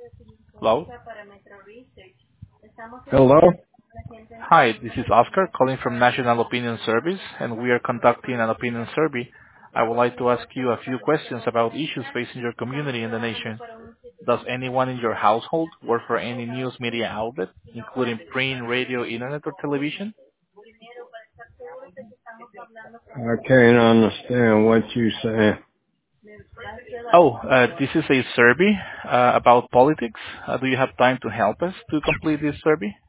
Hello. Hello? Hi, this is Oscar calling from National Opinion Service, and we are conducting an opinion survey. I would like to ask you a few questions about issues facing your community and the nation. Does anyone in your household work for any news media outlet, including print, radio, internet, or television? I can't understand what you say. This is a survey about politics. Do you have time to help us to complete this survey?